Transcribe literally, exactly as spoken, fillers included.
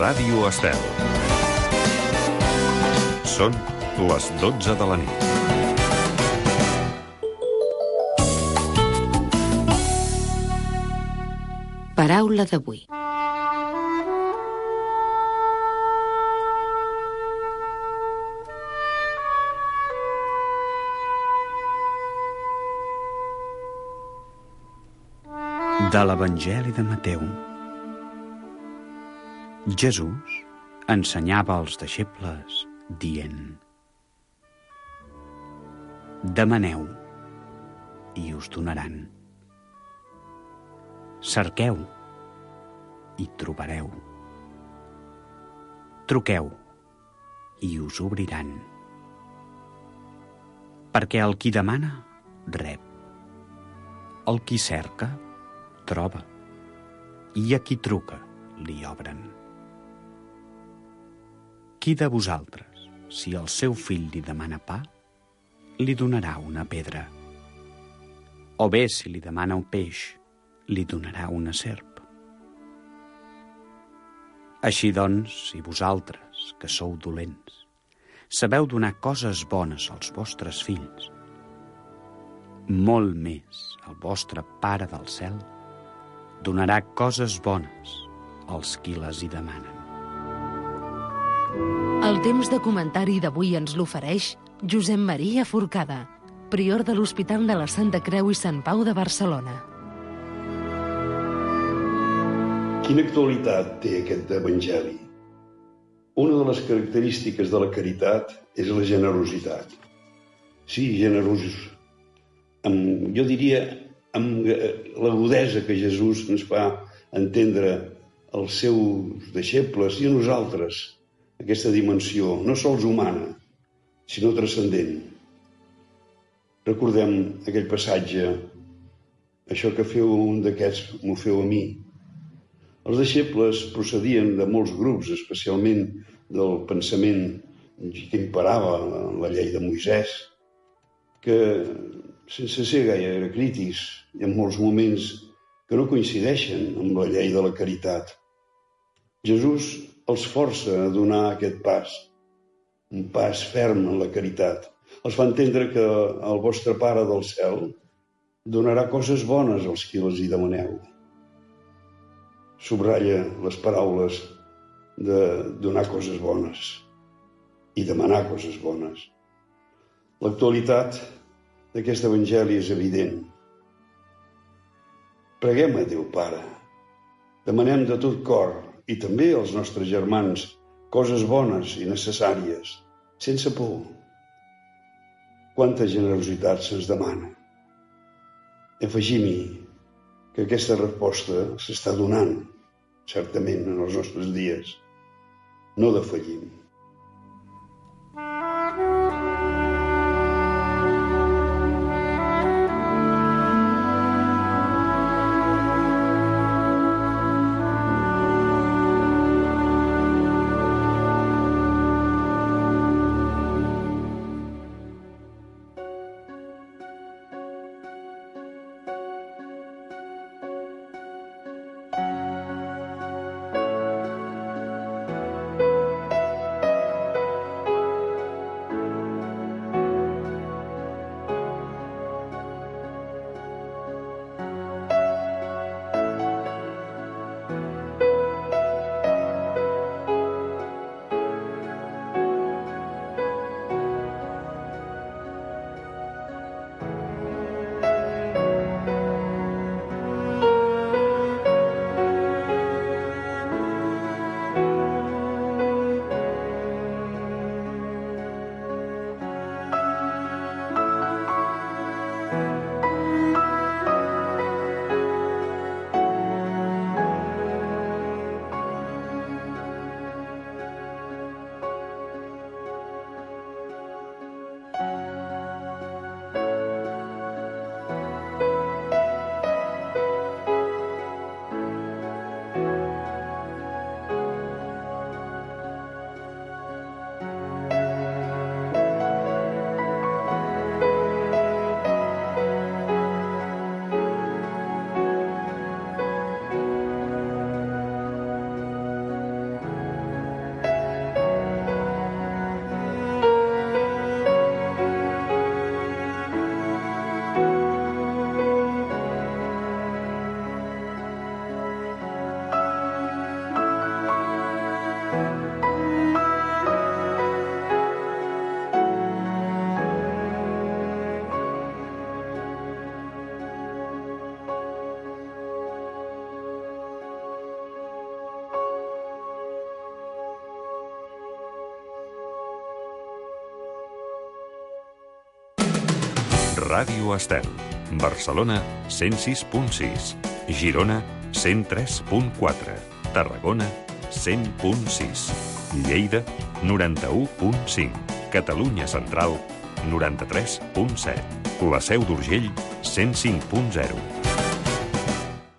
Ràdio Estel. Són les dotze de la nit. Paraula d'avui. De l'Evangeli de Mateu. Jesús ensenyava als deixebles dient: demaneu i us donaran. Cerqueu i trobareu. Truqueu i us obriran. Perquè el qui demana, rep. El qui cerca, troba. I a qui truca, li obren. Qui de vosaltres, si el seu fill li demana pa, li donarà una pedra? O bé, si li demana un peix, li donarà una serp? Així doncs, si vosaltres, que sou dolents, sabeu donar coses bones als vostres fills, molt més el vostre Pare del cel donarà coses bones als qui les hi demanen. El temps de comentari d'avui ens l'ofereix Josep Maria Forcada, prior de l'Hospital de la Santa Creu i Sant Pau de Barcelona. Quina actualitat té aquest evangeli? Una de les característiques de la caritat és la generositat. Sí, generosos. Amb, jo diria, amb l'agudesa que Jesús ens fa entendre als seus deixebles i a nosaltres, aquesta dimensió, no sols humana, sinó transcendent. Recordem aquell passatge: això que feu un d'aquests m'ho feu a mi. Els deixebles procedien de molts grups, especialment del pensament que imperava la llei de Moisès, que sense ser gaire crítics, hi ha molts moments que no coincideixen amb la llei de la caritat. Jesús els força a donar aquest pas, un pas ferm en la caritat. Els fa entendre que el vostre Pare del cel donarà coses bones als qui les hi demaneu. Subratlla les paraules de donar coses bones i demanar coses bones. L'actualitat d'aquest evangeli és evident. Preguem a Déu Pare, demanem de tot cor, i també als nostres germans, coses bones i necessàries, sense por. Quanta generositat se'ns demana. Afegim-hi que aquesta resposta s'està donant, certament, en els nostres dies. No defallim. Ràdio Estel. Barcelona, cent sis punt sis. Girona, cent tres punt quatre. Tarragona, cent punt sis. Lleida, noranta-u punt cinc. Catalunya Central, noranta-tres punt set. La Seu d'Urgell, cent cinc punt zero.